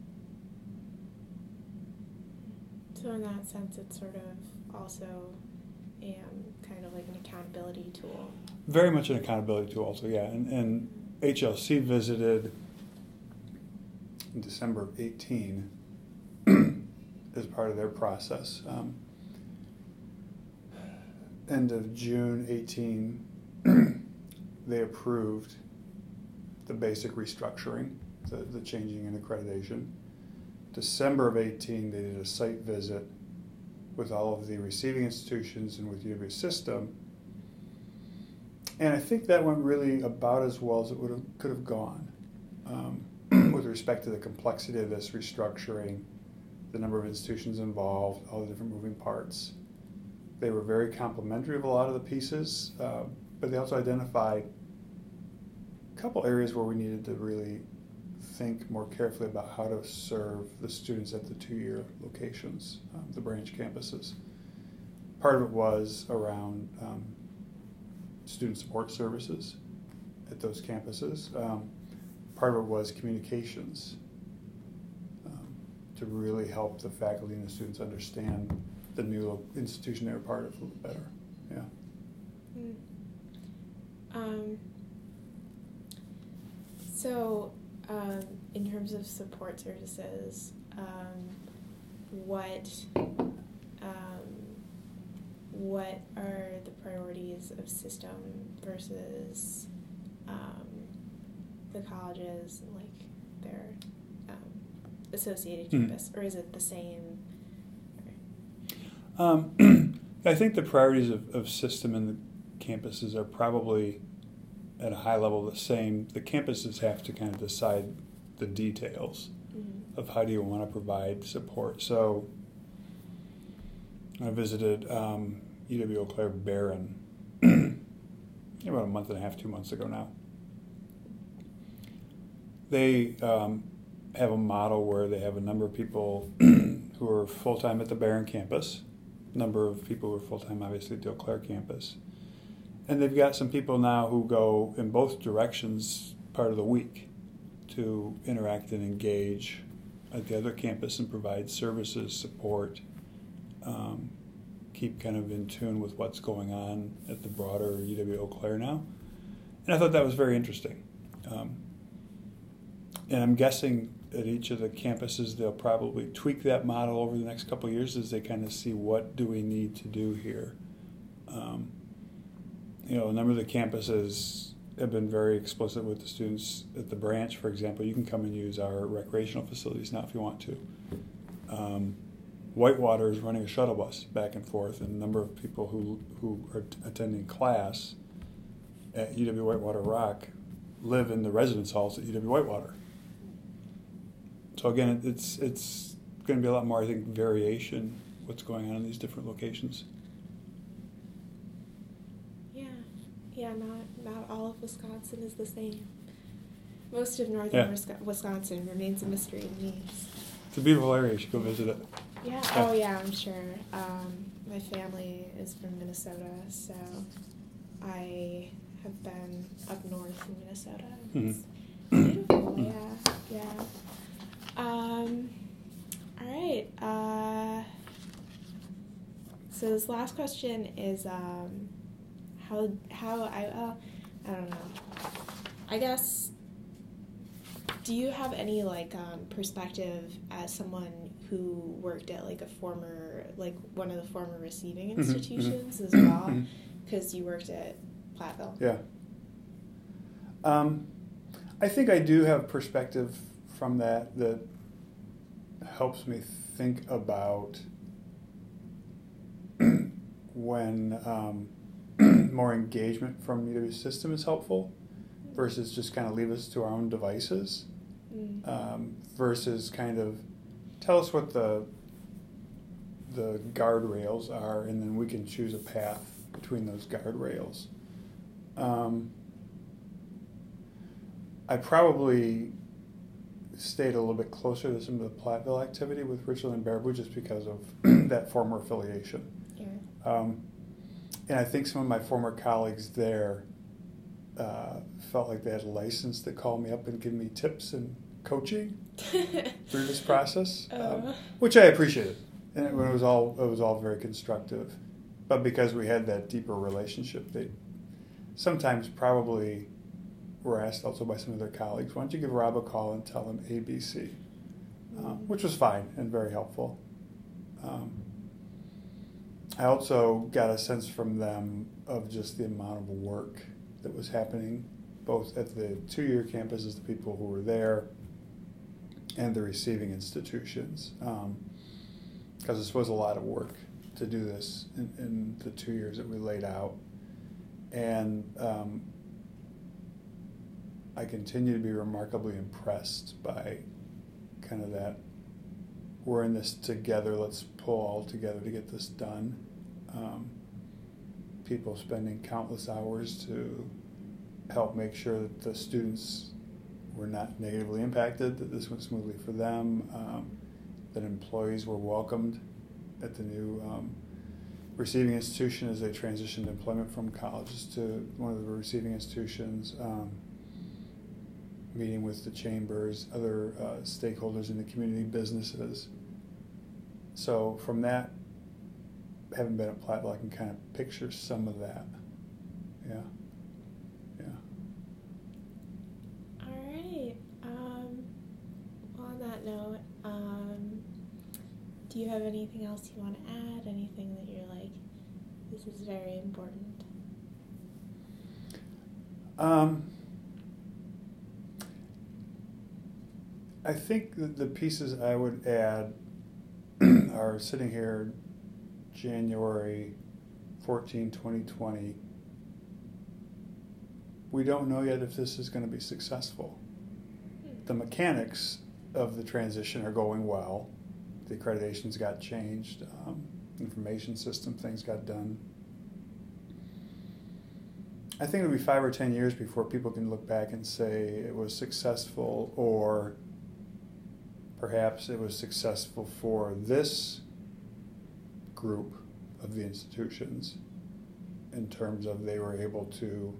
[SPEAKER 1] So in that sense, it's sort of also kind of like an accountability tool.
[SPEAKER 2] Very much an accountability tool also, yeah. And HLC visited in December of 18 as part of their process. End of June 18, they approved the basic restructuring, the changing in accreditation. December of 18, they did a site visit with all of the receiving institutions and with UW System. And I think that went really about as well as it could have gone with respect to the complexity of this restructuring, the number of institutions involved, all the different moving parts. They were very complimentary of a lot of the pieces, but they also identified a couple areas where we needed to really think more carefully about how to serve the students at the two-year locations, the branch campuses. Part of it was around student support services at those campuses. Part of it was communications to really help the faculty and the students understand the new institution they were part of a little better. Yeah.
[SPEAKER 1] So, in terms of support services, what are the priorities of system versus the colleges and like their associated campus, or is it the same?
[SPEAKER 2] I think the priorities of system and the campuses are probably at a high level the same. The campuses have to kind of decide the details of how do you want to provide support. So I visited UW Eau Claire Barron about a month and a half, 2 months ago now. They have a model where they have a number of people who are full-time at the Barron campus, number of people who are full-time obviously at the Eau Claire campus. And they've got some people now who go in both directions part of the week to interact and engage at the other campus and provide services, support, keep kind of in tune with what's going on at the broader UW Eau Claire now. And I thought that was very interesting. And I'm guessing at each of the campuses they'll probably tweak that model over the next couple of years as they kind of see what do we need to do here. A number of the campuses have been very explicit with the students at the branch, for example. You can come and use our recreational facilities now if you want to. Whitewater is running a shuttle bus back and forth, and a number of people who are attending class at UW Whitewater Rock live in the residence halls at UW Whitewater. So again, it's going to be a lot more, I think, variation what's going on in these different locations.
[SPEAKER 1] Yeah, not all of Wisconsin is the same. Most of northern Wisconsin remains a mystery to me.
[SPEAKER 2] It's a beautiful area. You should go visit it.
[SPEAKER 1] Yeah. Oh, yeah, I'm sure. My family is from Minnesota, so I have been up north in Minnesota. It's beautiful. Yeah. All right. So this last question is how I don't know. I guess, do you have any perspective as someone who worked at one of the former receiving institutions as well, because you worked at Platteville?
[SPEAKER 2] Yeah. I think I do have perspective from that helps me think about when more engagement from UW system is helpful versus just kind of leave us to our own devices, versus kind of tell us what the guardrails are, and then we can choose a path between those guardrails. I probably stayed a little bit closer to some of the Platteville activity with Richland and Baraboo just because of that former affiliation. Yeah. And I think some of my former colleagues there felt like they had a license to call me up and give me tips and coaching through this process, which I appreciated, and it was all very constructive. But because we had that deeper relationship, they sometimes probably were asked also by some of their colleagues, "Why don't you give Rob a call and tell him ABC?" Which was fine and very helpful. I also got a sense from them of just the amount of work that was happening, both at the two-year campuses, the people who were there, and the receiving institutions. Because this was a lot of work to do this in the 2 years that we laid out. And I continue to be remarkably impressed by kind of that, we're in this together, let's pull all together to get this done. People spending countless hours to help make sure that the students were not negatively impacted, that this went smoothly for them, that employees were welcomed at the new receiving institution as they transitioned employment from colleges to one of the receiving institutions, meeting with the chambers, other stakeholders in the community, businesses. So from that, having been at Platteville, I can kind of picture some of that. Yeah.
[SPEAKER 1] All right. On that note, do you have anything else you want to add? Anything that you're like, this is very important?
[SPEAKER 2] I think that the pieces I would add are sitting here January 14, 2020. We don't know yet if this is going to be successful. The mechanics of the transition are going well. The accreditations got changed, information system things got done. I think it'll be 5 or 10 years before people can look back and say it was successful, or perhaps it was successful for this group of the institutions in terms of they were able to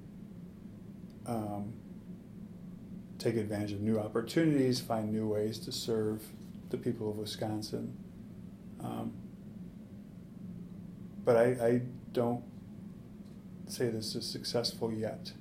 [SPEAKER 2] take advantage of new opportunities, find new ways to serve the people of Wisconsin. But I don't say this is successful yet,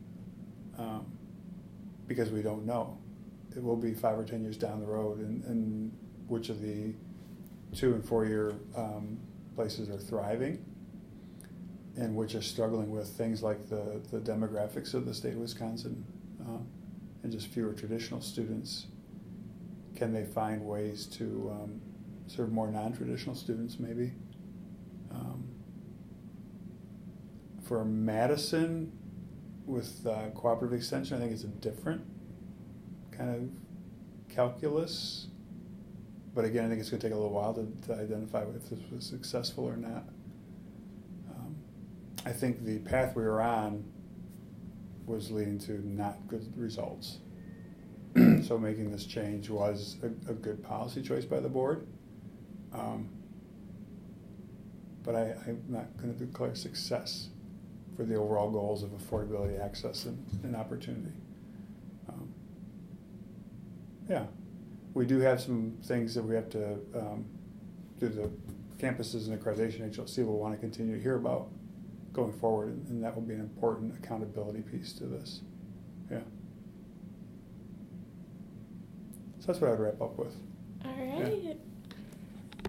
[SPEAKER 2] because we don't know. It will be 5 or 10 years down the road, and which of the 2 and 4 year places are thriving, and which are struggling with things like the demographics of the state of Wisconsin, and just fewer traditional students. Can they find ways to serve more non-traditional students, maybe? For Madison, with cooperative extension, I think it's a different kind of calculus. But again, I think it's going to take a little while to identify if this was successful or not. I think the path we were on was leading to not good results. So making this change was a good policy choice by the board. But I'm not going to declare success for the overall goals of affordability, access, and opportunity. Yeah. We do have some things that we have to do. The campuses and accreditation HLC will want to continue to hear about going forward, and that will be an important accountability piece to this. Yeah. So that's what I'd wrap up with.
[SPEAKER 1] All right.
[SPEAKER 2] Yeah.